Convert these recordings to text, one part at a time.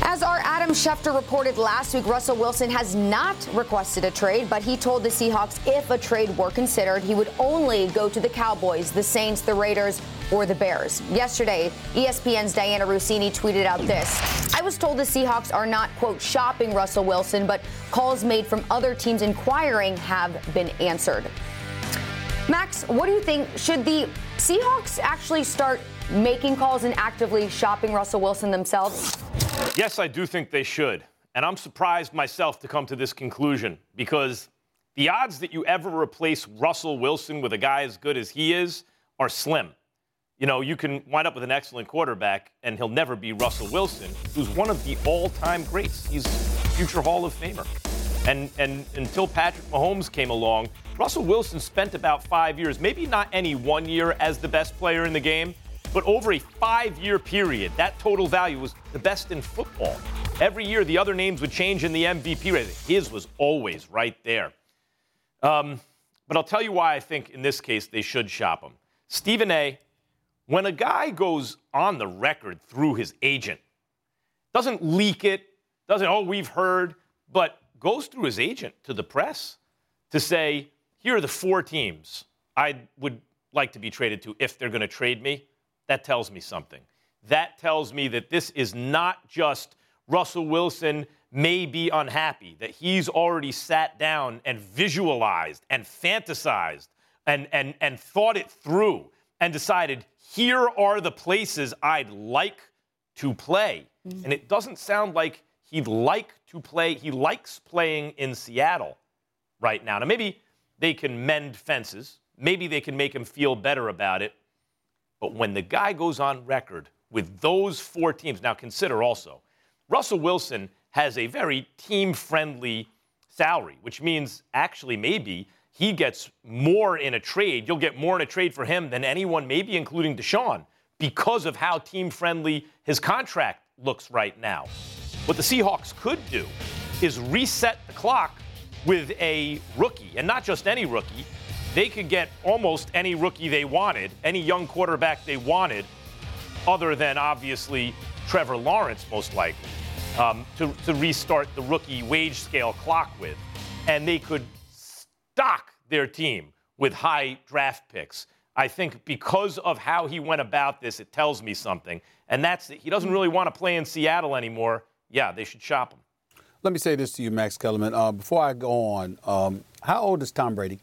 As our Adam Schefter reported last week, Russell Wilson has not requested a trade, but he told the Seahawks if a trade were considered, he would only go to the Cowboys, the Saints, the Raiders, or the Bears. Yesterday, ESPN's Diana Rossini tweeted out this. I was told the Seahawks are not, quote, shopping Russell Wilson, but calls made from other teams inquiring have been answered. Max, what do you think? Should the Seahawks actually start making calls and actively shopping Russell Wilson themselves? Yes, I do think they should. And I'm surprised myself to come to this conclusion because the odds that you ever replace Russell Wilson with a guy as good as he is are slim. You know, you can wind up with an excellent quarterback, and he'll never be Russell Wilson, who's one of the all-time greats. He's a future Hall of Famer. And until Patrick Mahomes came along, Russell Wilson spent about 5 years, maybe not any 1 year as the best player in the game, but over a 5-year period, that total value was the best in football. Every year, the other names would change in the MVP rating. His was always right there. But I'll tell you why I think in this case they should shop him. Stephen A., when a guy goes on the record through his agent, doesn't leak it, we've heard, but goes through his agent to the press to say, here are the 4 teams I would like to be traded to if they're going to trade me, that tells me something. That tells me that this is not just Russell Wilson may be unhappy, that he's already sat down and visualized and fantasized and thought it through and decided, here are the places I'd like to play. Mm-hmm. And it doesn't sound like he'd like to play. He likes playing in Seattle right now. Now, maybe they can mend fences. Maybe they can make him feel better about it. But when the guy goes on record with those 4 teams, now consider also, Russell Wilson has a very team-friendly salary, which means actually maybe he gets more in a trade. You'll get more in a trade for him than anyone, maybe including Deshaun, because of how team-friendly his contract looks right now. What the Seahawks could do is reset the clock with a rookie, and not just any rookie. They could get almost any rookie they wanted, any young quarterback they wanted, other than obviously Trevor Lawrence, most likely, to restart the rookie wage scale clock with. And they could stock their team with high draft picks. I think because of how he went about this, it tells me something. And that's that he doesn't really want to play in Seattle anymore. Yeah, they should shop him. Let me say this to you, Max Kellerman. Before I go on, how old is Tom Brady?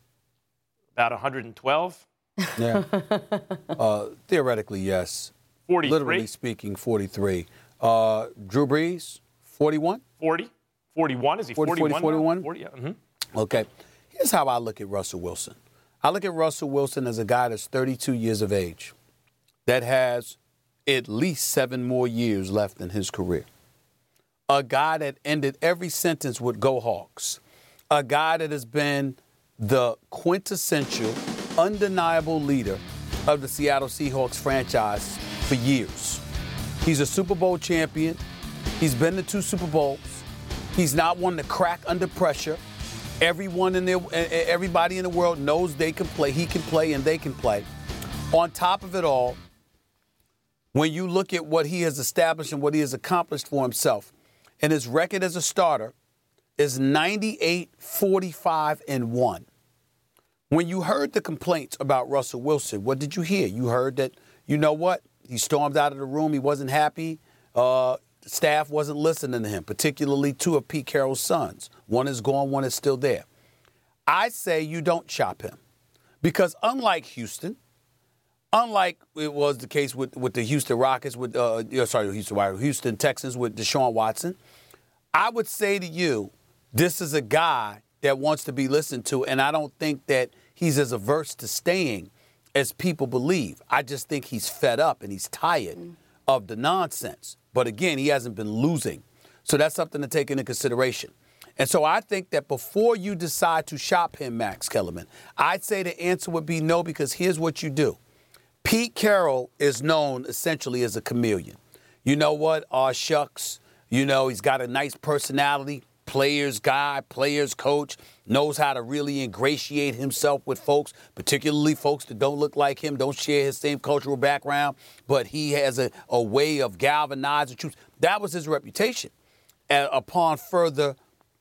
About 112? Yeah. Theoretically, yes. 43? Literally speaking, 43. Drew Brees, 41? 40? 41? Is he 41? 41? 40, yeah. Mm-hmm. Okay. Here's how I look at Russell Wilson. I look at Russell Wilson as a guy that's 32 years of age, that has at least 7 more years left in his career. A guy that ended every sentence with "Go Hawks." A guy that has been the quintessential, undeniable leader of the Seattle Seahawks franchise for years. He's a Super Bowl champion. He's been to 2 Super Bowls. He's not one to crack under pressure. Everybody in the world knows they can play. He can play and they can play. On top of it all, when you look at what he has established and what he has accomplished for himself, and his record as a starter is 98-45-1. When you heard the complaints about Russell Wilson, what did you hear? You heard that, you know what? He stormed out of the room. He wasn't happy. Staff wasn't listening to him, particularly 2 of Pete Carroll's sons. One is gone, one is still there. I say you don't shop him because unlike Houston, unlike it was the case with the Houston Rockets, Houston Texans with Deshaun Watson, I would say to you, this is a guy that wants to be listened to, and I don't think that he's as averse to staying as people believe. I just think he's fed up and he's tired of the nonsense. But again, he hasn't been losing. So that's something to take into consideration. And so I think that before you decide to shop him, Max Kellerman, I'd say the answer would be no, because here's what you do. Pete Carroll is known essentially as a chameleon. You know what? Aw, shucks. You know, he's got a nice personality. players guy, players coach, knows how to really ingratiate himself with folks, particularly folks that don't look like him, don't share his same cultural background, but he has a way of galvanizing troops. That was his reputation. And upon further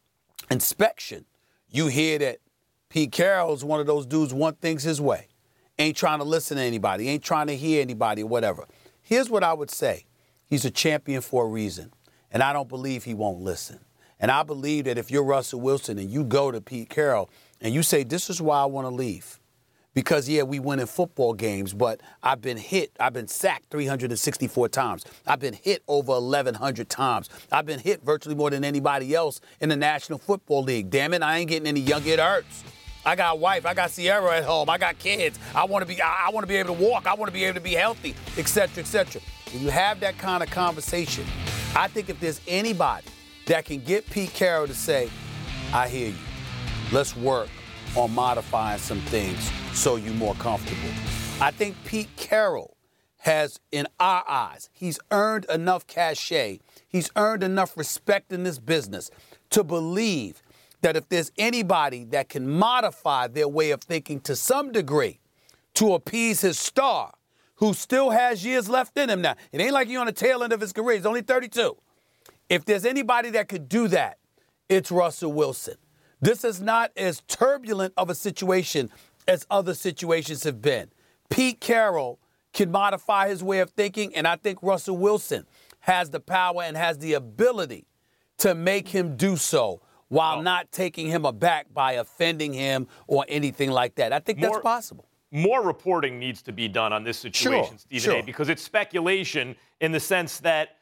inspection, you hear that Pete Carroll's one of those dudes want things his way. Ain't trying to listen to anybody, ain't trying to hear anybody, whatever. Here's what I would say. He's a champion for a reason, and I don't believe he won't listen. And I believe that if you're Russell Wilson and you go to Pete Carroll and you say, this is why I want to leave. Because, yeah, we win in football games, but I've been sacked 364 times. I've been hit over 1,100 times. I've been hit virtually more than anybody else in the National Football League. Damn it, I ain't getting any younger. It hurts. I got a wife. I got Sierra at home. I got kids. I want to be able to walk. I want to be able to be healthy, et cetera, et cetera. When you have that kind of conversation, I think if there's anybody that can get Pete Carroll to say, I hear you. Let's work on modifying some things so you're more comfortable. I think Pete Carroll has, in our eyes, he's earned enough cachet, he's earned enough respect in this business to believe that if there's anybody that can modify their way of thinking to some degree to appease his star, who still has years left in him now. It ain't like he's on the tail end of his career. He's only 32. If there's anybody that could do that, it's Russell Wilson. This is not as turbulent of a situation as other situations have been. Pete Carroll can modify his way of thinking, and I think Russell Wilson has the power and has the ability to make him do so while not taking him aback by offending him or anything like that. I think that's possible. More reporting needs to be done on this situation, Stephen A., because it's speculation in the sense that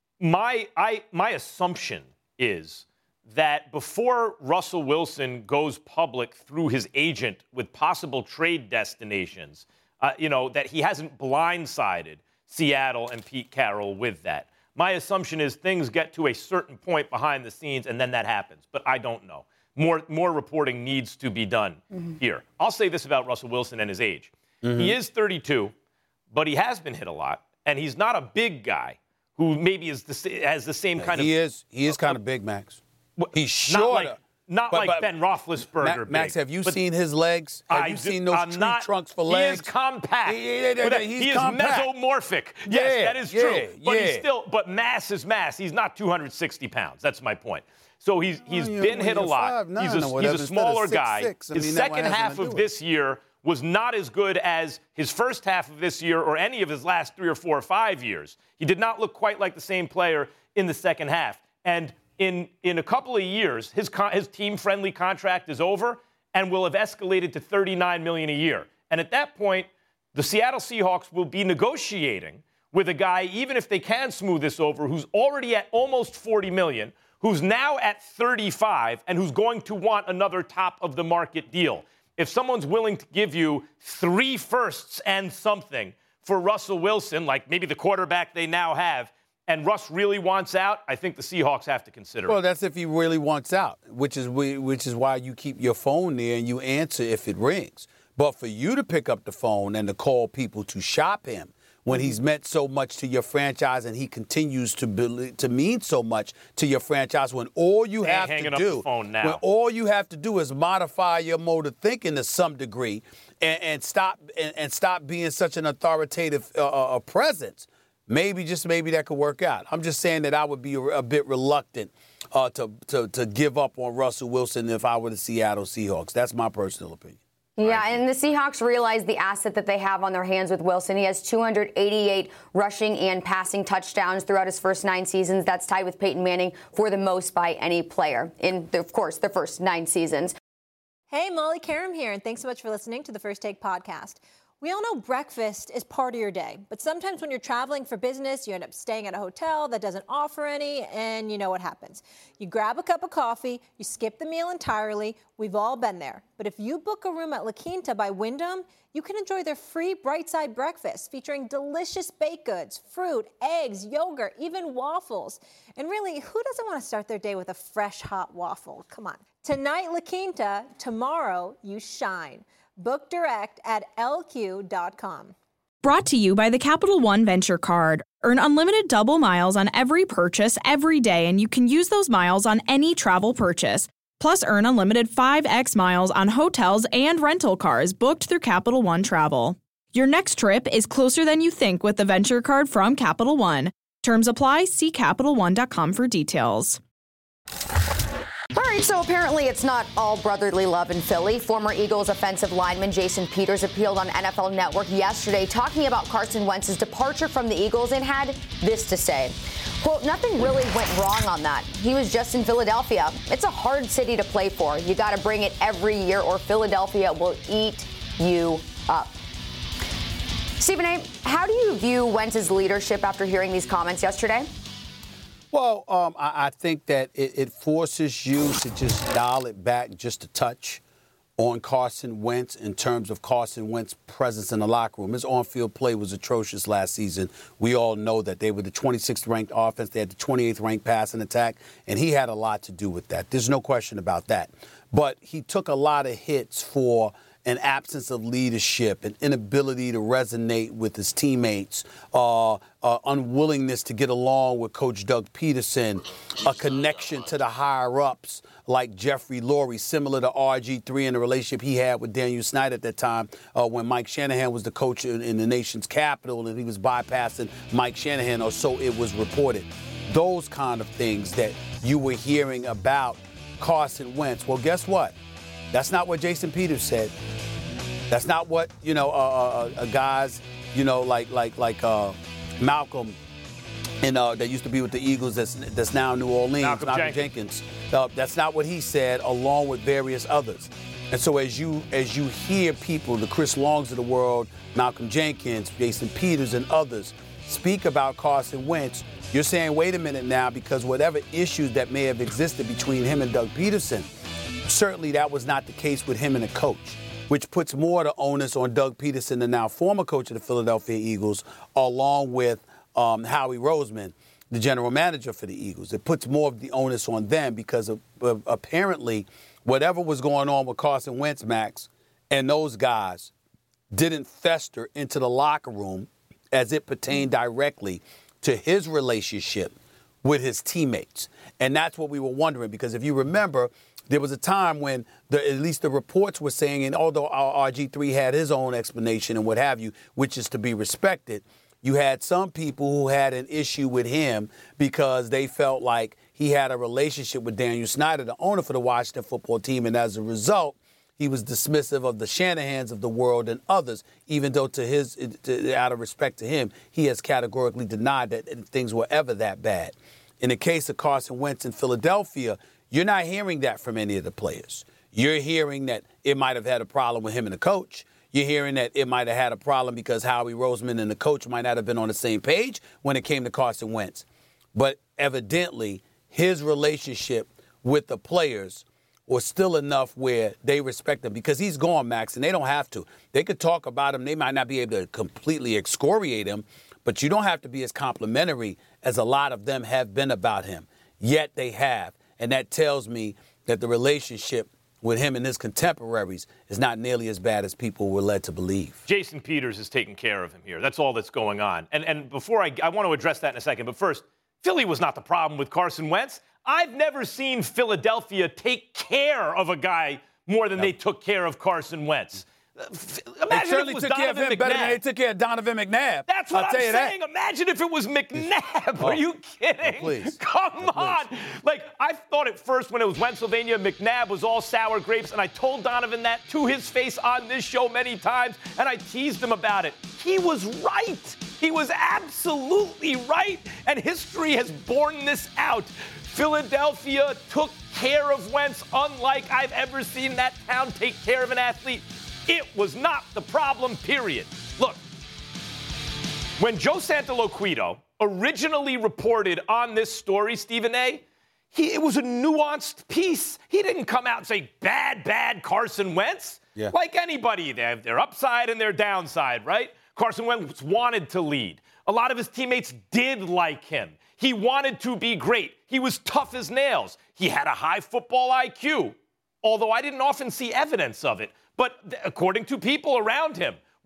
my assumption is that before Russell Wilson goes public through his agent with possible trade destinations, that he hasn't blindsided Seattle and Pete Carroll with that. My assumption is things get to a certain point behind the scenes and then that happens, but I don't know. More reporting needs to be done here. I'll say this about Russell Wilson and his age. He is 32, but he has been hit a lot, and he's not a big guy who maybe has the same kind of... He is kind of big, Max. He's shorter. Not like Ben Roethlisberger. Max, have you seen his legs? Have you seen those tree trunks for legs? He is compact. He is mesomorphic. Yes, that is true. But mass is mass. He's not 260 pounds. That's my point. So he's been hit a lot. He's a smaller guy. His second half of this year was not as good as his first half of this year or any of his last 3 or 4 or 5 years. He did not look quite like the same player in the second half. And in a couple of years, his team-friendly contract is over and will have escalated to $39 million a year. And at that point, the Seattle Seahawks will be negotiating with a guy, even if they can smooth this over, who's already at almost $40 million, who's now at 35, and who's going to want another top-of-the-market deal. If someone's willing to give you 3 firsts and something for Russell Wilson, like maybe the quarterback they now have, and Russ really wants out, I think the Seahawks have to consider it. Well, that's if he really wants out, which is why you keep your phone there and you answer if it rings. But for you to pick up the phone and to call people to shop him when he's meant so much to your franchise and he continues to mean so much to your franchise, when all you have to do is modify your mode of thinking to some degree and stop being such an authoritative presence. Maybe that could work out. I'm just saying that I would be a bit reluctant to give up on Russell Wilson if I were the Seattle Seahawks. That's my personal opinion. Yeah, and the Seahawks realize the asset that they have on their hands with Wilson. He has 288 rushing and passing touchdowns throughout his first 9 seasons. That's tied with Peyton Manning for the most by any player in, of course, the first 9 seasons. Hey, Molly Karam here, and thanks so much for listening to the First Take podcast. We all know breakfast is part of your day, but sometimes when you're traveling for business, you end up staying at a hotel that doesn't offer any, and you know what happens. You grab a cup of coffee, you skip the meal entirely. We've all been there. But if you book a room at La Quinta by Wyndham, you can enjoy their free Bright Side breakfast featuring delicious baked goods, fruit, eggs, yogurt, even waffles. And really, who doesn't want to start their day with a fresh, hot waffle? Come on. Tonight, La Quinta. Tomorrow, you shine. Book direct at lq.com. Brought to you by the Capital One Venture Card. Earn unlimited double miles on every purchase every day, and you can use those miles on any travel purchase. Plus, earn unlimited 5x miles on hotels and rental cars booked through Capital One Travel. Your next trip is closer than you think with the Venture Card from Capital One. Terms apply. See CapitalOne.com for details. All right, so apparently it's not all brotherly love in Philly. Former Eagles offensive lineman Jason Peters appealed on NFL Network yesterday talking about Carson Wentz's departure from the Eagles and had this to say. Quote, nothing really went wrong on that. He was just in Philadelphia. It's a hard city to play for. You got to bring it every year or Philadelphia will eat you up. Stephen A., how do you view Wentz's leadership after hearing these comments yesterday? Well, I think that it forces you to just dial it back just a touch on Carson Wentz in terms of Carson Wentz's presence in the locker room. His on-field play was atrocious last season. We all know that they were the 26th ranked offense. They had the 28th ranked passing attack, and he had a lot to do with that. There's no question about that. But he took a lot of hits for an absence of leadership, an inability to resonate with his teammates, unwillingness to get along with Coach Doug Peterson, a connection to the higher-ups like Jeffrey Lurie, similar to RG3 in the relationship he had with Daniel Snyder at that time when Mike Shanahan was the coach in the nation's capital and he was bypassing Mike Shanahan, or so it was reported. Those kind of things that you were hearing about Carson Wentz. Well, guess what? That's not what Jason Peters said. That's not what, guys, like Malcolm and that used to be with the Eagles that's now in New Orleans, Malcolm Jenkins. That's not what he said, along with various others. And so as you hear people, the Chris Longs of the world, Malcolm Jenkins, Jason Peters, and others speak about Carson Wentz, you're saying, wait a minute now, because whatever issues that may have existed between him and Doug Peterson, certainly that was not the case with him and the coach, which puts more of the onus on Doug Peterson, the now former coach of the Philadelphia Eagles, along with Howie Roseman, the general manager for the Eagles. It puts more of the onus on them because apparently whatever was going on with Carson Wentz, Max, and those guys didn't fester into the locker room as it pertained directly to his relationship with his teammates. And that's what we were wondering, because if you remember, there was a time when at least the reports were saying, and although RG3 had his own explanation and what have you, which is to be respected, you had some people who had an issue with him because they felt like he had a relationship with Daniel Snyder, the owner for the Washington football team, and as a result, he was dismissive of the Shanahans of the world and others, even though out of respect to him, he has categorically denied that things were ever that bad. In the case of Carson Wentz in Philadelphia, you're not hearing that from any of the players. You're hearing that it might have had a problem with him and the coach. You're hearing that it might have had a problem because Howie Roseman and the coach might not have been on the same page when it came to Carson Wentz. But evidently, his relationship with the players was still enough where they respect him, because he's gone, Max, and they don't have to. They could talk about him. They might not be able to completely excoriate him, but you don't have to be as complimentary as a lot of them have been about him. Yet they have. And that tells me that the relationship with him and his contemporaries is not nearly as bad as people were led to believe. Jason Peters is taking care of him here. That's all that's going on. And before I want to address that in a second, but first, Philly was not the problem with Carson Wentz. I've never seen Philadelphia take care of a guy more than they took care of Carson Wentz. They certainly took care of him better than they took care of Donovan McNabb. That's what I'm saying. Imagine if it was McNabb. Are you kidding? Please. Come on. Like, I thought at first when it was Pennsylvania, McNabb was all sour grapes, and I told Donovan that to his face on this show many times, and I teased him about it. He was right. He was absolutely right, and history has borne this out. Philadelphia took care of Wentz unlike I've ever seen that town take care of an athlete. It was not the problem, period. Look, when Joe Santaloquido originally reported on this story, Stephen A., it was a nuanced piece. He didn't come out and say, bad Carson Wentz. Yeah. Like anybody, they have their upside and their downside, right? Carson Wentz wanted to lead. A lot of his teammates did like him. He wanted to be great. He was tough as nails. He had a high football IQ, although I didn't often see evidence of it. But according to people around him,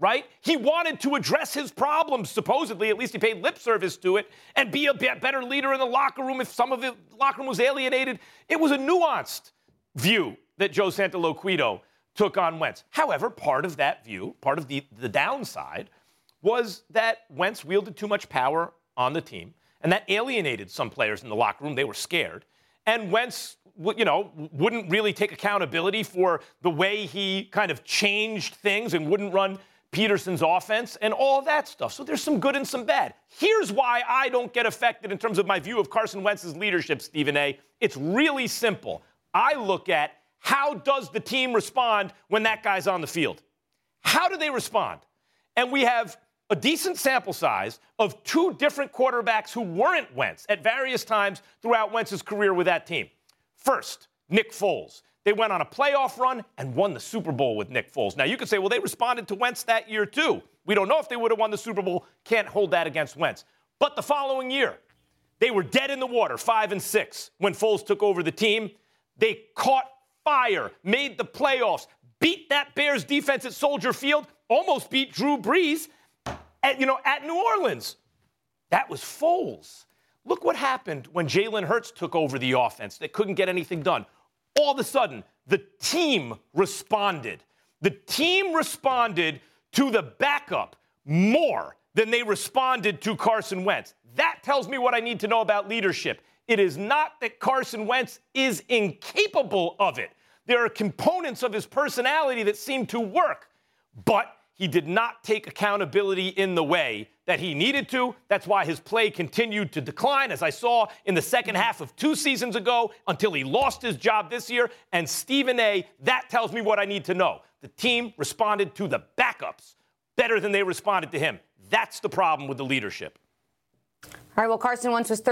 right? He wanted to address his problems, supposedly. At least he paid lip service to it, and be a better leader in the locker room if some of the locker room was alienated. It was a nuanced view that Joe Santaloquido took on Wentz. However, part of that view, part of the downside, was that Wentz wielded too much power on the team, and that alienated some players in the locker room. They were scared. And Wentz, wouldn't really take accountability for the way he kind of changed things and wouldn't run Peterson's offense and all of that stuff. So there's some good and some bad. Here's why I don't get affected in terms of my view of Carson Wentz's leadership, Stephen A. It's really simple. I look at how does the team respond when that guy's on the field? How do they respond? And we have a decent sample size of two different quarterbacks who weren't Wentz at various times throughout Wentz's career with that team. First, Nick Foles. They went on a playoff run and won the Super Bowl with Nick Foles. Now, you could say, well, they responded to Wentz that year, too. We don't know if they would have won the Super Bowl. Can't hold that against Wentz. But the following year, they were dead in the water, 5-6, when Foles took over the team. They caught fire, made the playoffs, beat that Bears defense at Soldier Field, almost beat Drew Brees at New Orleans. That was Foles. Look what happened when Jalen Hurts took over the offense. They couldn't get anything done. All of a sudden, the team responded. The team responded to the backup more than they responded to Carson Wentz. That tells me what I need to know about leadership. It is not that Carson Wentz is incapable of it. There are components of his personality that seem to work, but he did not take accountability in the way that he needed to. That's why his play continued to decline, as I saw in the second half of 2 seasons ago, until he lost his job this year. And Stephen A., that tells me what I need to know. The team responded to the backups better than they responded to him. That's the problem with the leadership. All right, well, Carson Wentz was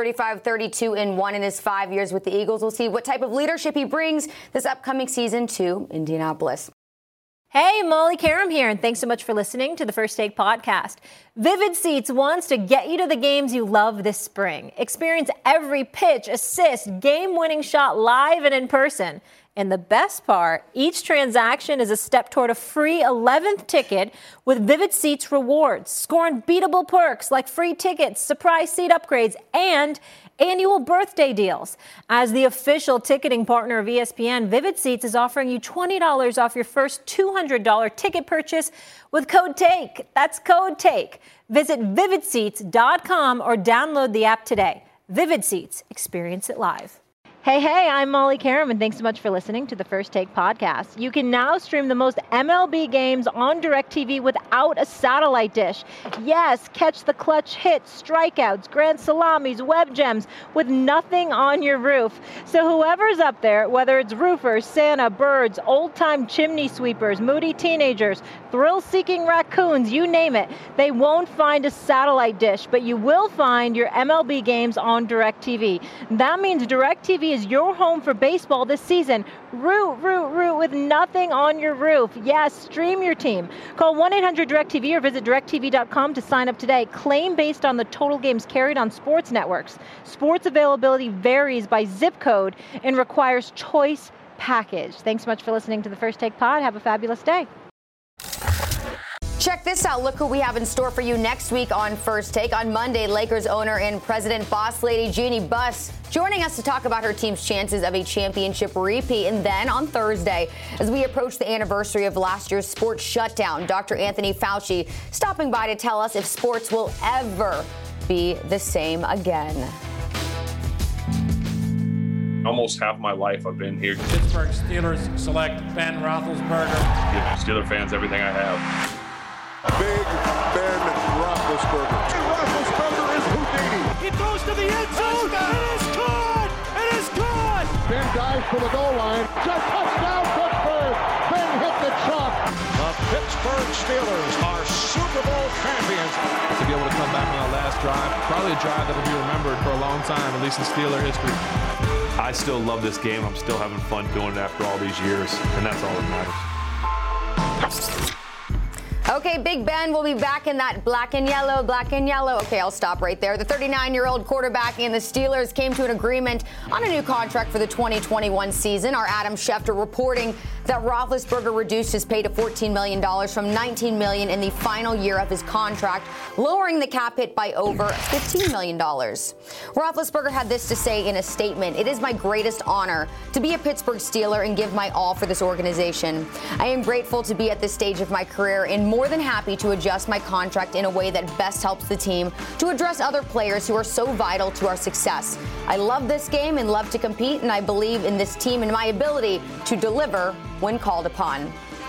35-32-1 in his 5 years with the Eagles. We'll see what type of leadership he brings this upcoming season to Indianapolis. Hey, Molly Karam here, and thanks so much for listening to the First Take podcast. Vivid Seats wants to get you to the games you love this spring. Experience every pitch, assist, game-winning shot live and in person. And the best part, each transaction is a step toward a free 11th ticket with Vivid Seats rewards. Score unbeatable perks like free tickets, surprise seat upgrades, and annual birthday deals. As the official ticketing partner of ESPN, Vivid Seats is offering you $20 off your first $200 ticket purchase with code TAKE. That's code TAKE. Visit vividseats.com or download the app today. Vivid Seats. Experience it live. Hey, I'm Molly Karam, and thanks so much for listening to the First Take podcast. You can now stream the most MLB games on DirecTV without a satellite dish. Yes, catch the clutch hits, strikeouts, grand salamis, web gems with nothing on your roof. So whoever's up there, whether it's roofers, Santa, birds, old-time chimney sweepers, moody teenagers, thrill-seeking raccoons, you name it, they won't find a satellite dish, but you will find your MLB games on DirecTV. That means DirecTV is your home for baseball this season. Root with nothing on your roof. Yes, stream your team. Call 1-800-DirecTV or visit DirecTV.com to sign up today. Claim based on the total games carried on sports networks. Sports availability varies by zip code and requires choice package. Thanks so much for listening to the First Take Pod. Have a fabulous day. Check this out. Look who we have in store for you next week on First Take. On Monday, Lakers owner and president boss lady Jeannie Buss joining us to talk about her team's chances of a championship repeat. And then on Thursday, as we approach the anniversary of last year's sports shutdown, Dr. Anthony Fauci stopping by to tell us if sports will ever be the same again. Almost half my life I've been here. Pittsburgh Steelers select Ben Roethlisberger. Give Steeler fans everything I have. Big Ben Roethlisberger. Roethlisberger is Houdini. He throws to the end zone. It is caught. It is caught. Ben dives for the goal line. Just touchdown, Pittsburgh. Ben hit the chalk. The Pittsburgh Steelers are Super Bowl champions. To be able to come back on that last drive, probably a drive that will be remembered for a long time, at least in Steeler history. I still love this game. I'm still having fun doing it after all these years, and that's all that matters. Okay, Big Ben will be back in that black and yellow. Okay, I'll stop right there. The 39-year-old quarterback and the Steelers came to an agreement on a new contract for the 2021 season. Our Adam Schefter reporting that Roethlisberger reduced his pay to $14 million from $19 million in the final year of his contract, lowering the cap hit by over $15 million. Roethlisberger had this to say in a statement: "It is my greatest honor to be a Pittsburgh Steeler and give my all for this organization. I am grateful to be at this stage of my career and more than happy to adjust my contract in a way that best helps the team to address other players who are so vital to our success. I love this game and love to compete, and I believe in this team and my ability to deliver when called upon."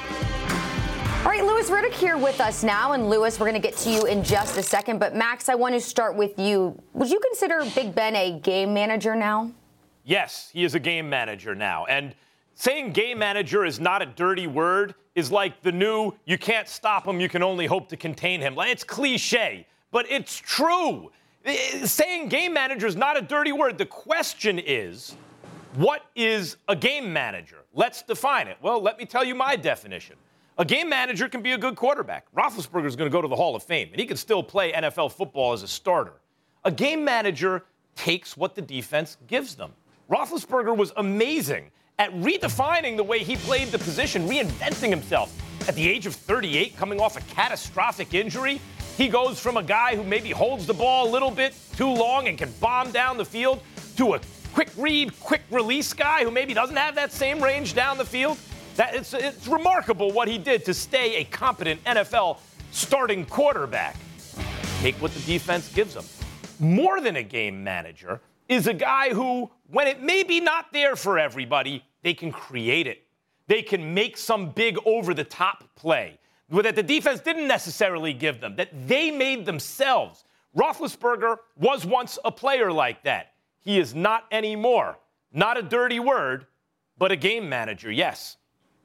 All right, Louis Riddick here with us now. And Louis, we're going to get to you in just a second. But Max, I want to start with you. Would you consider Big Ben a game manager now? Yes, he is a game manager now. And saying game manager is not a dirty word is like the new "you can't stop him, you can only hope to contain him." It's cliche, but it's true. Saying game manager is not a dirty word. The question is, what is a game manager? Let's define it. Well, let me tell you my definition. A game manager can be a good quarterback. Roethlisberger is going to go to the Hall of Fame, and he can still play NFL football as a starter. A game manager takes what the defense gives them. Roethlisberger was amazing at redefining the way he played the position, reinventing himself. At the age of 38, coming off a catastrophic injury, he goes from a guy who maybe holds the ball a little bit too long and can bomb down the field to a quick read, quick release guy who maybe doesn't have that same range down the field. It's remarkable what he did to stay a competent NFL starting quarterback. Take what the defense gives him. More than a game manager is a guy who, when it may be not there for everybody, they can create it. They can make some big over-the-top play that the defense didn't necessarily give them, that they made themselves. Roethlisberger was once a player like that. He is not anymore. Not a dirty word, but a game manager, yes.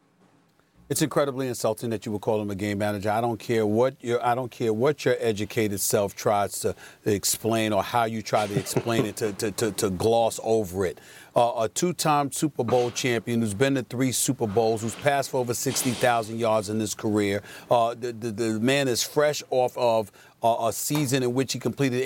It's incredibly insulting that you would call him a game manager. I don't care what your educated self tries to explain or how you try to explain it to gloss over it. A two-time Super Bowl champion who's been to 3 Super Bowls, who's passed for over 60,000 yards in his career. The man is fresh off of a season in which he completed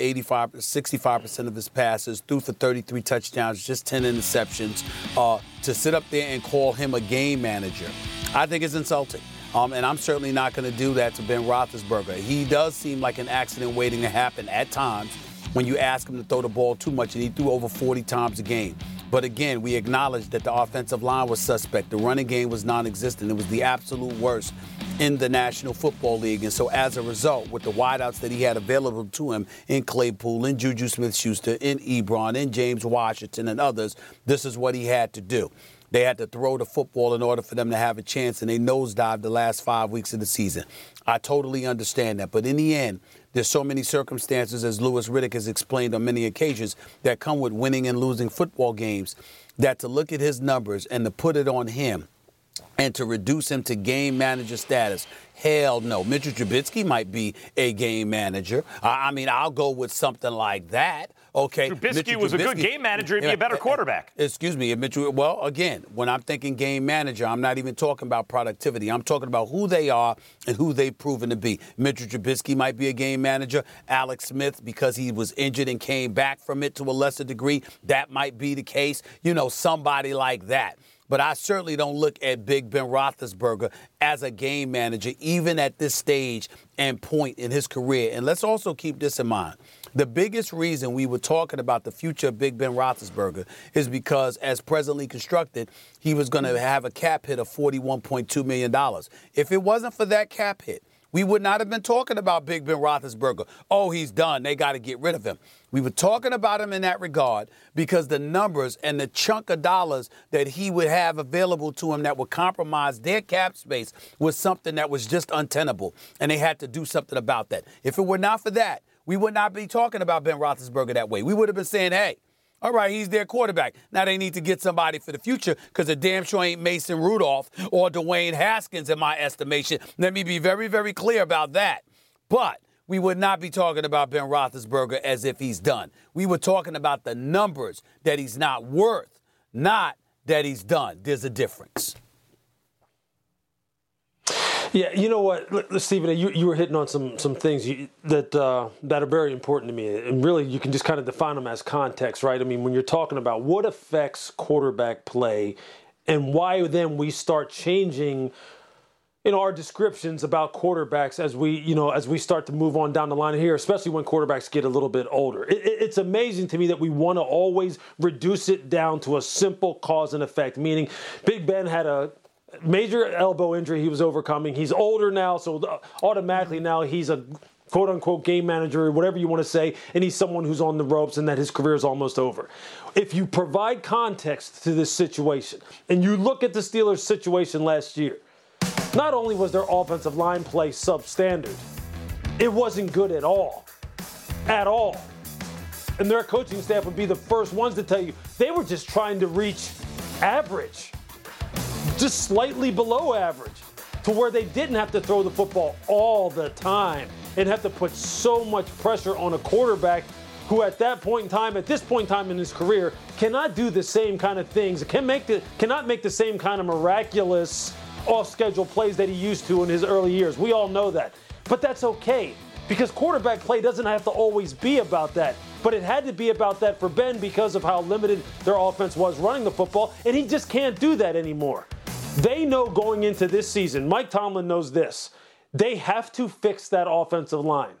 65% of his passes, threw for 33 touchdowns, just 10 interceptions. To sit up there and call him a game manager, I think it's insulting. And I'm certainly not going to do that to Ben Roethlisberger. He does seem like an accident waiting to happen at times when you ask him to throw the ball too much, and he threw over 40 times a game. But again, we acknowledge that the offensive line was suspect. The running game was non-existent. It was the absolute worst in the National Football League. And so as a result, with the wideouts that he had available to him in Claypool, in Juju Smith-Schuster, in Ebron, in James Washington, and others, this is what he had to do. They had to throw the football in order for them to have a chance, and they nosedived the last 5 weeks of the season. I totally understand that. But in the end, there's so many circumstances, as Louis Riddick has explained on many occasions, that come with winning and losing football games, that to look at his numbers and to put it on him and to reduce him to game manager status, hell no. Mitchell Trubisky might be a game manager. I mean, I'll go with something like that. Okay. Trubisky was a good game manager. He'd be a better quarterback. Excuse me. Well, again, when I'm thinking game manager, I'm not even talking about productivity. I'm talking about who they are and who they've proven to be. Mitchell Trubisky might be a game manager. Alex Smith, because he was injured and came back from it to a lesser degree, that might be the case. You know, somebody like that. But I certainly don't look at Big Ben Roethlisberger as a game manager, even at this stage and point in his career. And let's also keep this in mind. The biggest reason we were talking about the future of Big Ben Roethlisberger is because, as presently constructed, he was going to have a cap hit of $41.2 million. If it wasn't for that cap hit, we would not have been talking about Big Ben Roethlisberger. Oh, he's done. They got to get rid of him. We were talking about him in that regard because the numbers and the chunk of dollars that he would have available to him that would compromise their cap space was something that was just untenable, and they had to do something about that. If it were not for that, we would not be talking about Ben Roethlisberger that way. We would have been saying, hey, all right, he's their quarterback. Now they need to get somebody for the future because the damn sure ain't Mason Rudolph or Dwayne Haskins in my estimation. Let me be very, very clear about that. But we would not be talking about Ben Roethlisberger as if he's done. We were talking about the numbers that he's not worth, not that he's done. There's a difference. Yeah, you know what, Stephen, you were hitting on some things that are very important to me, and really you can just kind of define them as context, right? I mean, when you're talking about what affects quarterback play and why then we start changing our descriptions about quarterbacks as we start to move on down the line here, especially when quarterbacks get a little bit older. It's amazing to me that we want to always reduce it down to a simple cause and effect, meaning Big Ben had a major elbow injury he was overcoming. He's older now, so automatically now he's a quote-unquote game manager, whatever you want to say, and he's someone who's on the ropes and that his career is almost over. If you provide context to this situation, and you look at the Steelers' situation last year, not only was their offensive line play substandard, it wasn't good at all. At all. And their coaching staff would be the first ones to tell you they were just trying to reach average, just slightly below average, to where they didn't have to throw the football all the time and have to put so much pressure on a quarterback who at this point in time in his career, cannot do the same kind of things, cannot make the same kind of miraculous off-schedule plays that he used to in his early years. We all know that. But that's okay, because quarterback play doesn't have to always be about that. But it had to be about that for Ben because of how limited their offense was running the football, and he just can't do that anymore. They know going into this season, Mike Tomlin knows this, they have to fix that offensive line,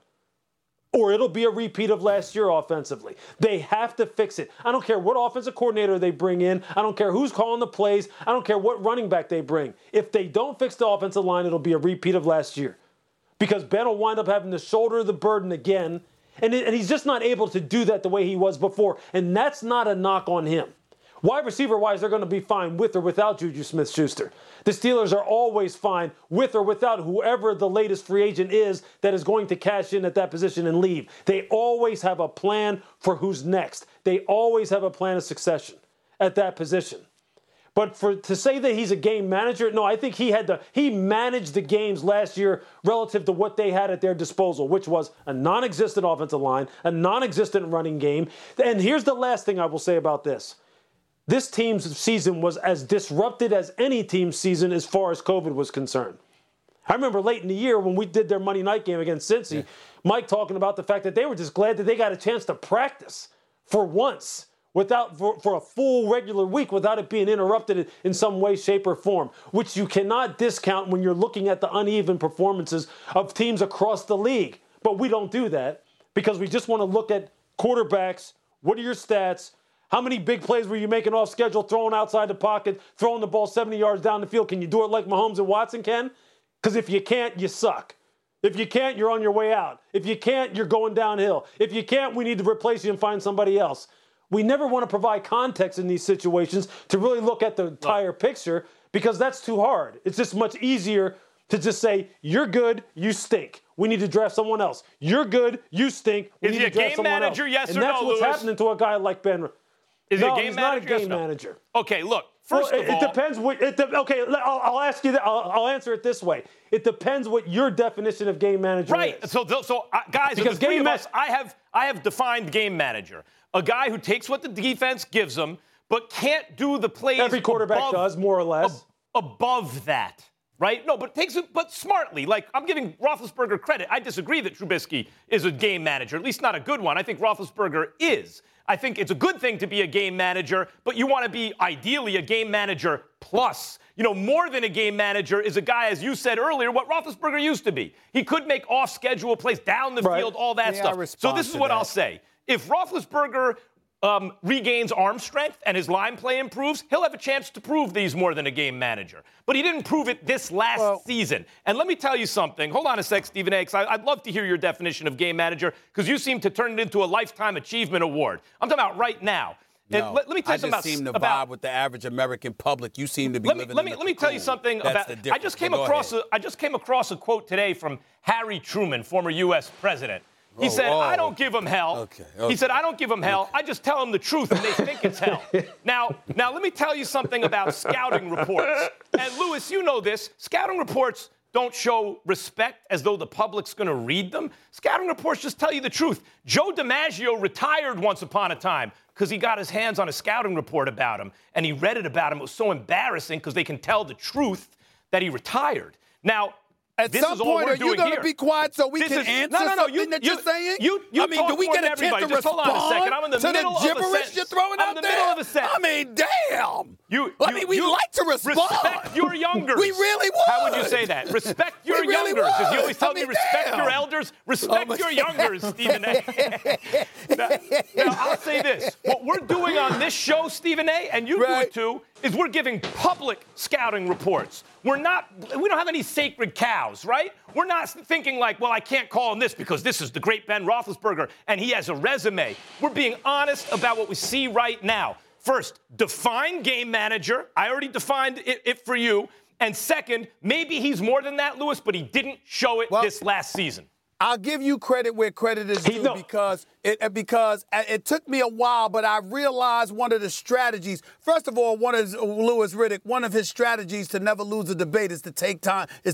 or it'll be a repeat of last year offensively. They have to fix it. I don't care what offensive coordinator they bring in. I don't care who's calling the plays. I don't care what running back they bring. If they don't fix the offensive line, it'll be a repeat of last year, because Ben will wind up having to shoulder the burden again, and he's just not able to do that the way he was before, and that's not a knock on him. Wide receiver-wise, they're going to be fine with or without Juju Smith-Schuster. The Steelers are always fine with or without whoever the latest free agent is that is going to cash in at that position and leave. They always have a plan for who's next. They always have a plan of succession at that position. But to say that he's a game manager, no, I think he managed the games last year relative to what they had at their disposal, which was a non-existent offensive line, a non-existent running game. And here's the last thing I will say about this. This team's season was as disrupted as any team's season as far as COVID was concerned. I remember late in the year when we did their Monday night game against Cincy, Mike talking about the fact that they were just glad that they got a chance to practice for once for a full regular week without it being interrupted in some way, shape, or form, which you cannot discount when you're looking at the uneven performances of teams across the league. But we don't do that because we just want to look at quarterbacks. What are your stats? How many big plays were you making off schedule, throwing outside the pocket, throwing the ball 70 yards down the field? Can you do it like Mahomes and Watson can? Because if you can't, you suck. If you can't, you're on your way out. If you can't, you're going downhill. If you can't, we need to replace you and find somebody else. We never want to provide context in these situations to really look at the entire picture, because that's too hard. It's just much easier to just say, you're good, you stink. We need to draft someone else. You're good, you stink. We need to draft someone else. Is he a game manager, yes or no, Lewis? And that's what's happening to a guy like Ben. Is he a game he's manager? Not a game manager. Okay, look. First of all, it depends. I'll ask you that. I'll answer it this way. It depends what your definition of game manager is. Right. So guys, because the three of us, I have defined game manager. A guy who takes what the defense gives him, but can't do the plays. Every quarterback does, more or less. Above that. Right? No, but takes it, but smartly. Like, I'm giving Roethlisberger credit. I disagree that Trubisky is a game manager, at least not a good one. I think Roethlisberger is. I think it's a good thing to be a game manager, but you want to be ideally a game manager plus. More than a game manager is a guy, as you said earlier, what Roethlisberger used to be. He could make off-schedule plays down the field, all that stuff. So this is what I'll say. If Roethlisberger regains arm strength and his line play improves, he'll have a chance to prove that he's more than a game manager. But he didn't prove it this last season. And let me tell you something. Hold on a sec, Stephen A., because I'd love to hear your definition of game manager, because you seem to turn it into a Lifetime Achievement Award. I'm talking about right now. No, let me tell you something I just seem to vibe with the average American public. You seem to be living Let me tell you something about. I just came across a quote today from Harry Truman, former U.S. president. He said, I don't give them hell. Okay. He said, I don't give them hell. I just tell them the truth, and they think it's hell. Now, let me tell you something about scouting reports. And, Lewis, you know this. Scouting reports don't show respect as though the public's going to read them. Scouting reports just tell you the truth. Joe DiMaggio retired once upon a time because he got his hands on a scouting report about him, and he read it about him. It was so embarrassing because they can tell the truth that he retired. Now, At some point, are you going to be quiet so we can answer something that you're saying? I mean, do we get a chance to respond hold on a second. I'm in the middle of a gibberish you're throwing out there? I'm in the middle of a sentence. I mean, damn. We like to respond. Respect your youngers. We really would. How would you say that? Respect your youngers. Because you always tell me respect your elders. Respect your youngers, Stephen A. now, I'll say this. What we're doing on this show, Stephen A., and you do it too, is we're giving public scouting reports. We don't have any sacred cows, right? We're not thinking like, well, I can't call him this because this is the great Ben Roethlisberger and he has a resume. We're being honest about what we see right now. First, define game manager. I already defined it for you. And second, maybe he's more than that, Lewis, but he didn't show it this last season. I'll give you credit where credit is due because it took me a while, but I realized one of the strategies. First of all, one of Louis Riddick, one of his strategies to never lose a debate is to take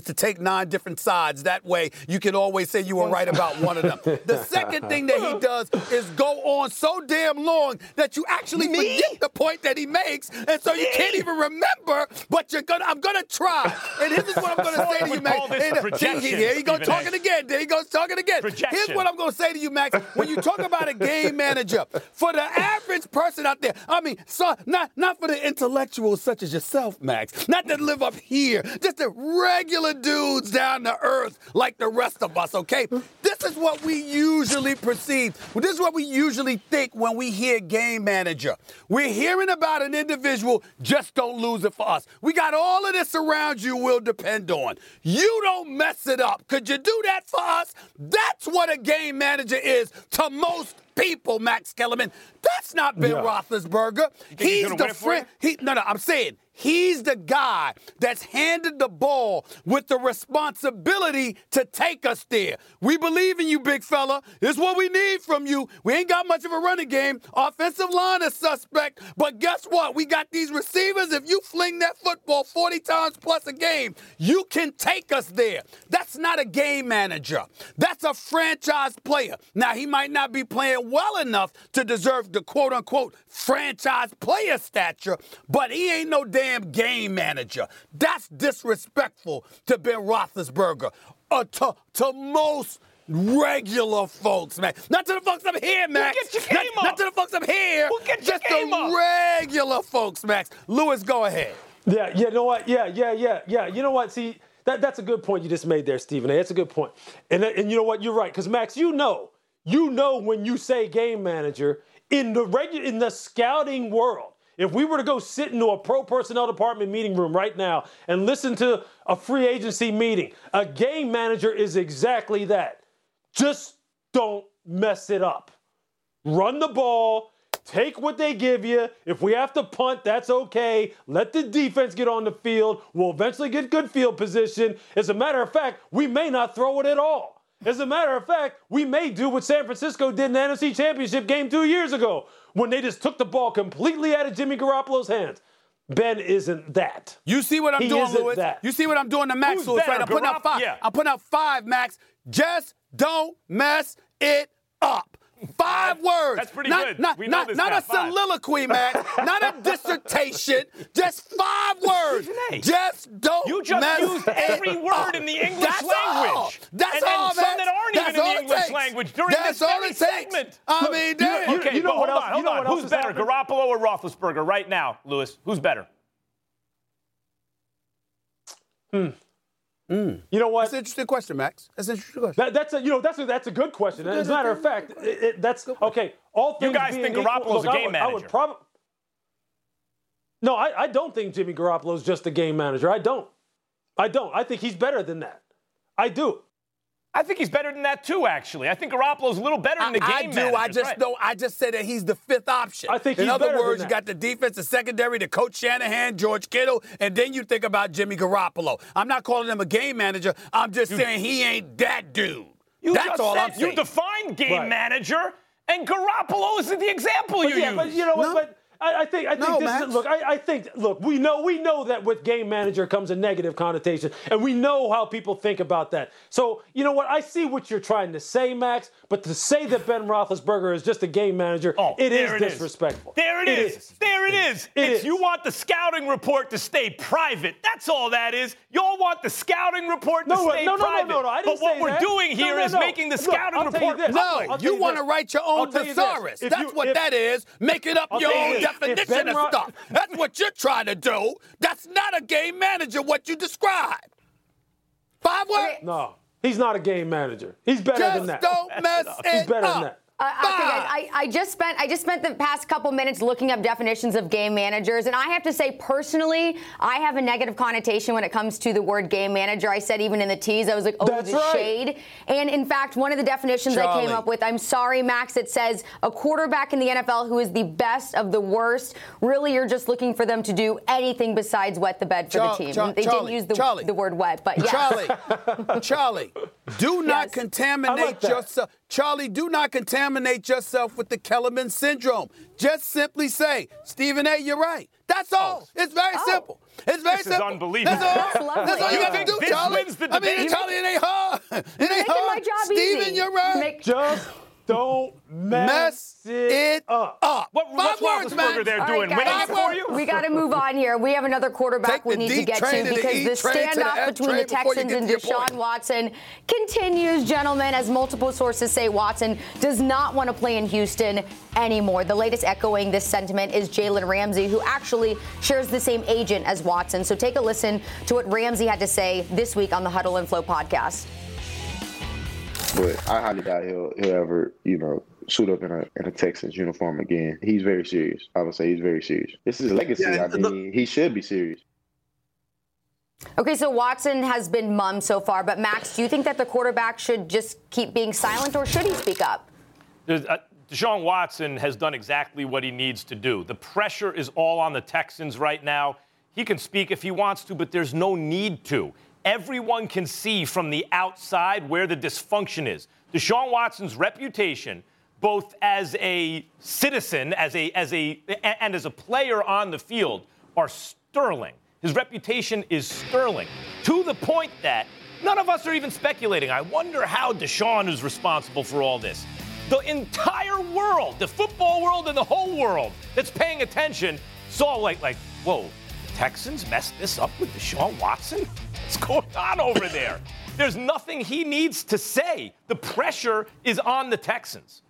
9 different sides. That way, you can always say you were right about one of them. The second thing that he does is go on so damn long that you actually forget the point that he makes, and so you can't even remember. But I'm gonna try. And this is what I'm gonna say to you, Max. Here he goes talking again. There he goes talking again. Projection. Here's what I'm going to say to you, Max. When you talk about a game manager, for the average person out there, I mean, so not for the intellectuals such as yourself, Max, not that live up here, just the regular dudes down to earth like the rest of us, okay? This is what we usually perceive. This is what we usually think when we hear game manager. We're hearing about an individual, just don't lose it for us. We got all of this around you we'll depend on. You don't mess it up. Could you do that for us? That's what a game manager is to most people, Max Kellerman. That's not Ben Roethlisberger. He's the friend. I'm saying he's the guy that's handed the ball with the responsibility to take us there. We believe in you, big fella. It's what we need from you. We ain't got much of a running game. Offensive line is suspect. But guess what? We got these receivers. If you fling that football 40 times plus a game, you can take us there. That's not a game manager. That's a franchise player. Now, he might not be playing well enough to deserve the quote-unquote franchise player stature, but he ain't no damn game manager. That's disrespectful to Ben Roethlisberger, to most regular folks, man. Not to the folks up here, Max. We'll get your game up. Not to the folks up here. We'll get your just game the up. regular folks, Max. Lewis, go ahead. Yeah, you know what? Yeah. You know what? See, that's a good point you just made there, Stephen A. That's a good point. And you know what? You're right, because, Max, you know when you say game manager, in the scouting world, if we were to go sit into a pro personnel department meeting room right now and listen to a free agency meeting, a game manager is exactly that. Just don't mess it up. Run the ball. Take what they give you. If we have to punt, that's okay. Let the defense get on the field. We'll eventually get good field position. As a matter of fact, we may not throw it at all. As a matter of fact, we may do what San Francisco did in the NFC Championship game 2 years ago when they just took the ball completely out of Jimmy Garoppolo's hands. Ben isn't that. You see what I'm doing, Lewis? That. You see what I'm doing to Max, Lewis, right? I'm putting out 5. Yeah. I'm putting out 5, Max. Just don't mess it up. 5 words. That's pretty good. Not a soliloquy, Max. Not a dissertation. Just 5 words. Just don't You just mess used every word in the English language. That's all, and some that aren't even in the English language during this very segment. I mean, okay, you know hold what on. else Who's better, Garoppolo or Roethlisberger right now, Lewis? Who's better? You know what? That's an interesting question, Max. That's an interesting question. That's a good question. As a matter of fact, that's okay. All things you guys being think equal, Garoppolo's a game manager? No, I don't think Jimmy Garoppolo's just a game manager. I don't. I think he's better than that. I do. I think he's better than that too, actually. I think Garoppolo's a little better than the game manager. I just said that he's the 5th option. I think he's in other better words, than you got the defense, the secondary, the coach Shanahan, George Kittle, and then you think about Jimmy Garoppolo. I'm not calling him a game manager. I'm just saying he ain't that dude. That's all I'm saying. You defined game manager, and Garoppolo is the example you use. But you know what? I think No, this Max. is, look, we know that with game manager comes a negative connotation, and we know how people think about that. So, you know what? I see what you're trying to say, Max, but to say that Ben Roethlisberger is just a game manager, it is disrespectful. There it is. There it is. You want the scouting report to stay private. That's all that is. Y'all want the scouting report to stay private. No, I didn't But what say we're that. doing here is making the scouting report public. No, you want to write your own thesaurus. That's what that is. Making up your own definition of stuff. That's what you're trying to do. That's not a game manager, what you described. 5 words? No, he's not a game manager. He's better than that. Just don't mess He's better than that. I just spent the past couple minutes looking up definitions of game managers, and I have to say, personally, I have a negative connotation when it comes to the word game manager. I said even in the tease, I was like, shade. And in fact, one of the definitions I came up with, I'm sorry, Max, it says a quarterback in the NFL who is the best of the worst. Really, you're just looking for them to do anything besides wet the bed for the team. They didn't use the word wet, but yeah. Charlie, do not contaminate yourself. Charlie, do not contaminate yourself with the Kellerman syndrome. Just simply say, Stephen A., you're right. That's all. It's very simple. It's very simple. This is unbelievable. That's all you got to do, Charlie. I mean, Charlie, it ain't hard. It ain't hard. Stephen, you're right. Just don't mess it up. What's Roethlisberger there doing? Winning for you? We got to move on here. We have another quarterback we need to get to because the standoff between the Texans and Deshaun Watson continues, gentlemen, as multiple sources say Watson does not want to play in Houston anymore. The latest echoing this sentiment is Jalen Ramsey, who actually shares the same agent as Watson. So take a listen to what Ramsey had to say this week on the Huddle and Flow podcast. But I highly doubt he'll ever, suit up in a Texans uniform again. He's very serious. I would say he's very serious. This is a legacy. He should be serious. Okay, so Watson has been mum so far, but Max, do you think that the quarterback should just keep being silent, or should he speak up? Deshaun Watson has done exactly what he needs to do. The pressure is all on the Texans right now. He can speak if he wants to, but there's no need to. Everyone can see from the outside where the dysfunction is. Deshaun Watson's reputation, both as a citizen, and as a player on the field, are sterling. His reputation is sterling, to the point that none of us are even speculating. I wonder how Deshaun is responsible for all this. The entire world, the football world and the whole world that's paying attention, saw like, whoa, the Texans messed this up with Deshaun Watson? What's going on over there? There's nothing he needs to say. The pressure is on the Texans.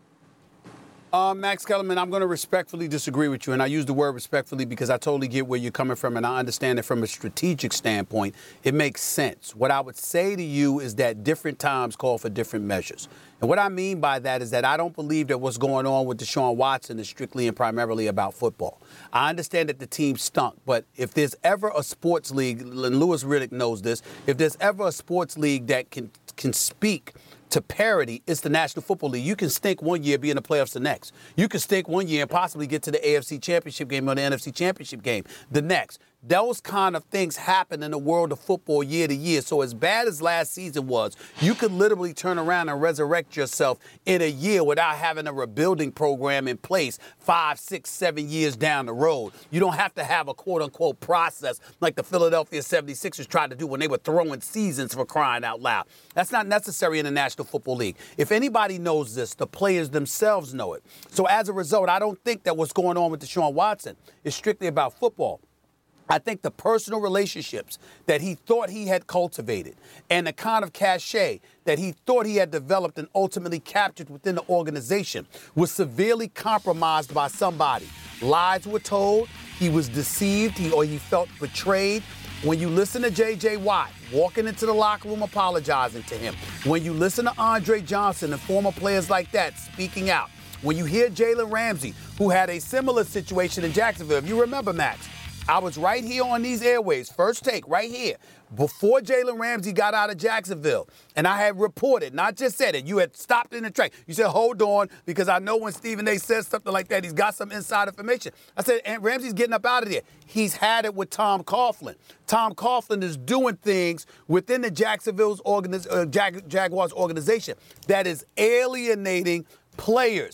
Max Kellerman, I'm going to respectfully disagree with you, and I use the word respectfully because I totally get where you're coming from, and I understand it from a strategic standpoint. It makes sense. What I would say to you is that different times call for different measures. And what I mean by that is that I don't believe that what's going on with Deshaun Watson is strictly and primarily about football. I understand that the team stunk, but if there's ever a sports league, and Louis Riddick knows this, if there's ever a sports league that can speak to parity, it's the National Football League. You can stink one year, be in the playoffs the next. You can stink one year and possibly get to the AFC Championship game or the NFC Championship game the next. Those kind of things happen in the world of football year to year. So as bad as last season was, you could literally turn around and resurrect yourself in a year without having a rebuilding program in place 5, 6, 7 years down the road. You don't have to have a quote-unquote process like the Philadelphia 76ers tried to do when they were throwing seasons, for crying out loud. That's not necessary in the National Football League. If anybody knows this, the players themselves know it. So as a result, I don't think that what's going on with Deshaun Watson is strictly about football. I think the personal relationships that he thought he had cultivated and the kind of cachet that he thought he had developed and ultimately captured within the organization was severely compromised by somebody. Lies were told, he was deceived, he felt betrayed. When you listen to J.J. Watt walking into the locker room apologizing to him, when you listen to Andre Johnson and former players like that speaking out, when you hear Jalen Ramsey, who had a similar situation in Jacksonville, if you remember, Max, I was right here on these airways, First Take, right here, before Jalen Ramsey got out of Jacksonville. And I had reported, not just said it, you had stopped in the track. You said, hold on, because I know when Stephen A. says something like that, he's got some inside information. I said, and Ramsey's getting up out of there. He's had it with Tom Coughlin. Tom Coughlin is doing things within the Jacksonville's Jaguars organization that is alienating players.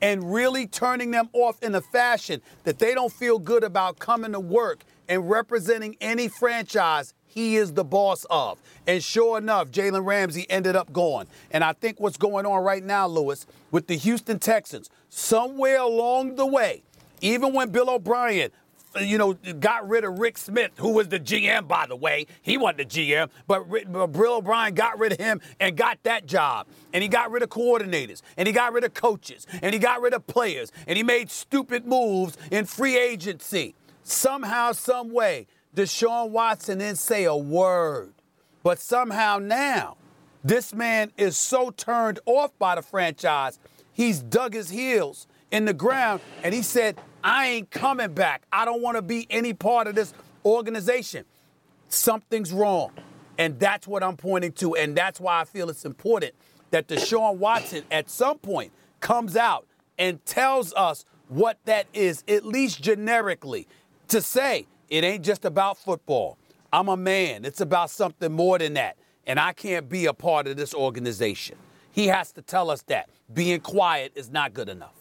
and really turning them off in a fashion that they don't feel good about coming to work and representing any franchise he is the boss of. And sure enough, Jalen Ramsey ended up going. And I think what's going on right now, Lewis, with the Houston Texans, somewhere along the way, even when Bill O'Brien, got rid of Rick Smith, who was the GM, by the way. He wasn't the GM, but Bill O'Brien got rid of him and got that job. And he got rid of coordinators, and he got rid of coaches, and he got rid of players, and he made stupid moves in free agency. Somehow, some way, Deshaun Watson didn't say a word. But somehow now, this man is so turned off by the franchise, he's dug his heels in the ground, and he said, I ain't coming back. I don't want to be any part of this organization. Something's wrong. And that's what I'm pointing to, and that's why I feel it's important that Deshaun Watson at some point comes out and tells us what that is, at least generically, to say it ain't just about football. I'm a man. It's about something more than that, and I can't be a part of this organization. He has to tell us that. Being quiet is not good enough.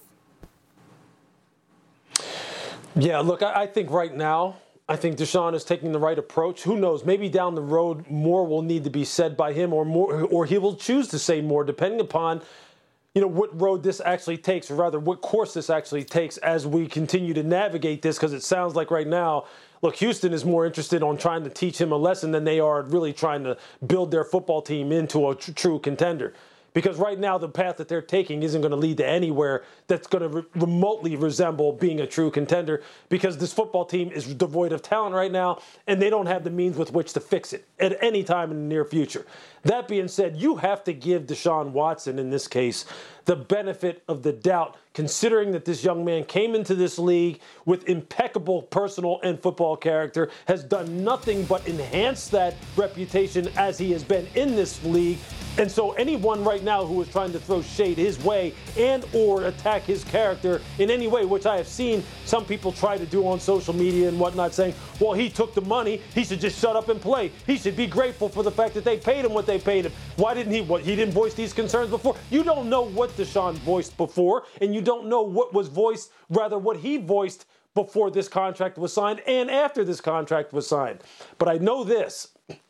Yeah, look, I think right now, I think Deshaun is taking the right approach. Who knows? Maybe down the road, more will need to be said by him, or he will choose to say more, depending upon, what road this actually takes, or rather, what course this actually takes as we continue to navigate this. Because it sounds like right now, look, Houston is more interested on trying to teach him a lesson than they are really trying to build their football team into a true contender. Because right now, the path that they're taking isn't going to lead to anywhere that's going to remotely resemble being a true contender, because this football team is devoid of talent right now, and they don't have the means with which to fix it at any time in the near future. That being said, you have to give Deshaun Watson, in this case, the benefit of the doubt, considering that this young man came into this league with impeccable personal and football character, has done nothing but enhance that reputation as he has been in this league. And so anyone right now who is trying to throw shade his way and or attack his character in any way, which I have seen some people try to do on social media and whatnot, saying, well, he took the money, he should just shut up and play. He should be grateful for the fact that they paid him what they paid him. Why didn't he? He didn't voice these concerns before. You don't know what Deshaun voiced before, and you don't know what was voiced, rather what he voiced before this contract was signed and after this contract was signed. But I know this,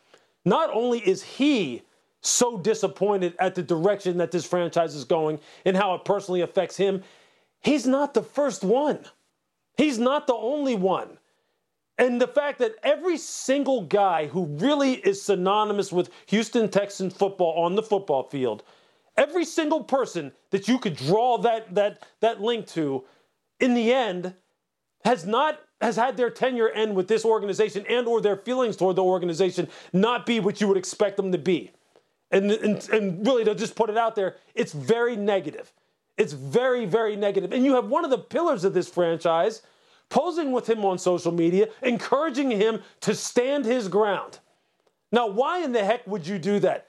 not only is he so disappointed at the direction that this franchise is going and how it personally affects him, he's not the first one. He's not the only one. And the fact that every single guy who really is synonymous with Houston Texans football on the football field, every single person that you could draw that link to, in the end, has had their tenure end with this organization and or their feelings toward the organization not be what you would expect them to be. And really, to just put it out there, it's very negative. It's very, very negative. And you have one of the pillars of this franchise posing with him on social media, encouraging him to stand his ground. Now, why in the heck would you do that?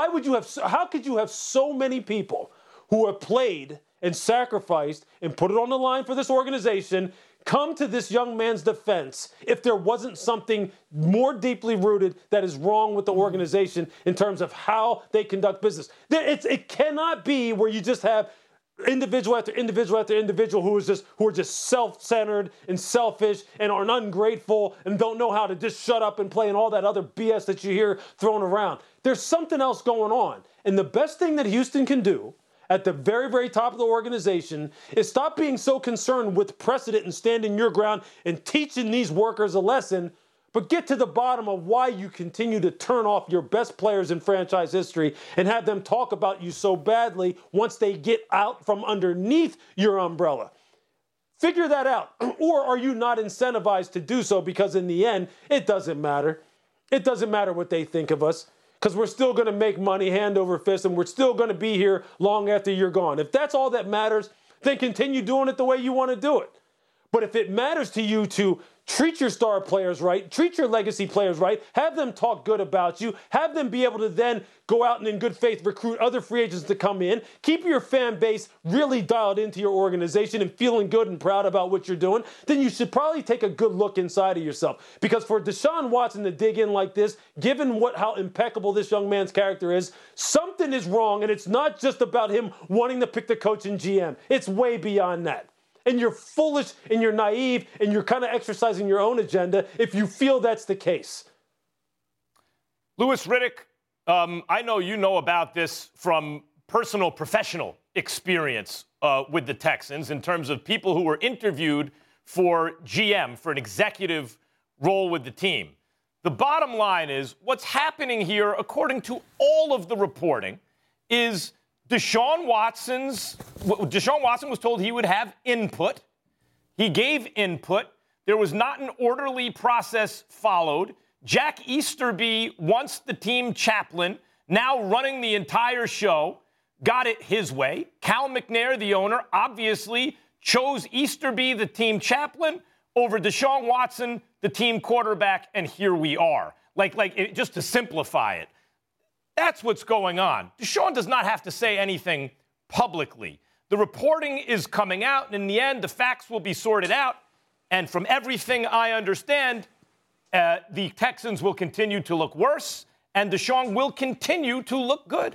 How could you have so many people who have played and sacrificed and put it on the line for this organization come to this young man's defense if there wasn't something more deeply rooted that is wrong with the organization in terms of how they conduct business? It cannot be where you just have individual after individual after individual who are just self-centered and selfish and are ungrateful and don't know how to just shut up and play and all that other BS that you hear thrown around. There's something else going on. And the best thing that Houston can do at the very, very top of the organization is stop being so concerned with precedent and standing your ground and teaching these workers a lesson, but get to the bottom of why you continue to turn off your best players in franchise history and have them talk about you so badly once they get out from underneath your umbrella. Figure that out. Or are you not incentivized to do so because in the end, it doesn't matter. It doesn't matter what they think of us, because we're still going to make money hand over fist and we're still going to be here long after you're gone. If that's all that matters, then continue doing it the way you want to do it. But if it matters to you to treat your star players right, treat your legacy players right, have them talk good about you, have them be able to then go out and in good faith recruit other free agents to come in, keep your fan base really dialed into your organization and feeling good and proud about what you're doing, then you should probably take a good look inside of yourself. Because for Deshaun Watson to dig in like this, given how impeccable this young man's character is, something is wrong, and it's not just about him wanting to pick the coach and GM. It's way beyond that. And you're foolish and you're naive and you're kind of exercising your own agenda if you feel that's the case. Louis Riddick, I know you know about this from personal, professional experience with the Texans in terms of people who were interviewed for GM, for an executive role with the team. The bottom line is what's happening here, according to all of the reporting, is Deshaun Watson was told he would have input. He gave input. There was not an orderly process followed. Jack Easterby, once the team chaplain, now running the entire show, got it his way. Cal McNair, the owner, obviously chose Easterby, the team chaplain, over Deshaun Watson, the team quarterback, and here we are. Just to simplify it. That's what's going on. Deshaun does not have to say anything publicly. The reporting is coming out, and in the end, the facts will be sorted out. And from everything I understand, the Texans will continue to look worse, and Deshaun will continue to look good.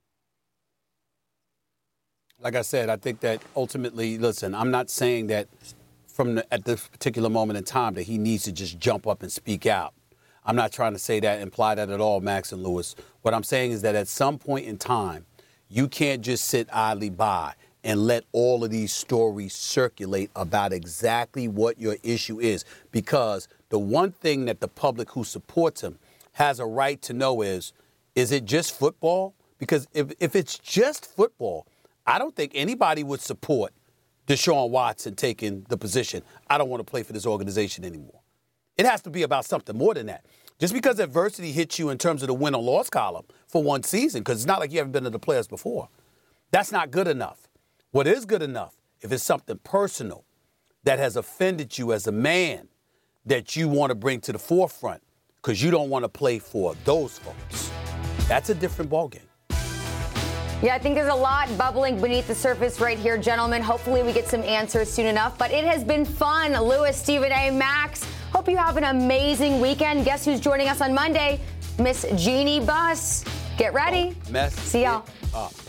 Like I said, I think that ultimately, listen, I'm not saying that at this particular moment in time that he needs to just jump up and speak out. I'm not trying to say that, imply that at all, Max and Louis. What I'm saying is that at some point in time, you can't just sit idly by and let all of these stories circulate about exactly what your issue is. Because the one thing that the public who supports him has a right to know is it just football? Because if it's just football, I don't think anybody would support Deshaun Watson taking the position, I don't want to play for this organization anymore. It has to be about something more than that. Just because adversity hits you in terms of the win or loss column for one season, because it's not like you haven't been to the playoffs before, that's not good enough. What is good enough, if it's something personal that has offended you as a man that you want to bring to the forefront because you don't want to play for those folks, that's a different ballgame. Yeah, I think there's a lot bubbling beneath the surface right here, gentlemen. Hopefully we get some answers soon enough. But it has been fun. Louis, Stephen A., Max, hope you have an amazing weekend. Guess who's joining us on Monday? Miss Jeannie Buss. Get ready. Mess See y'all. Up.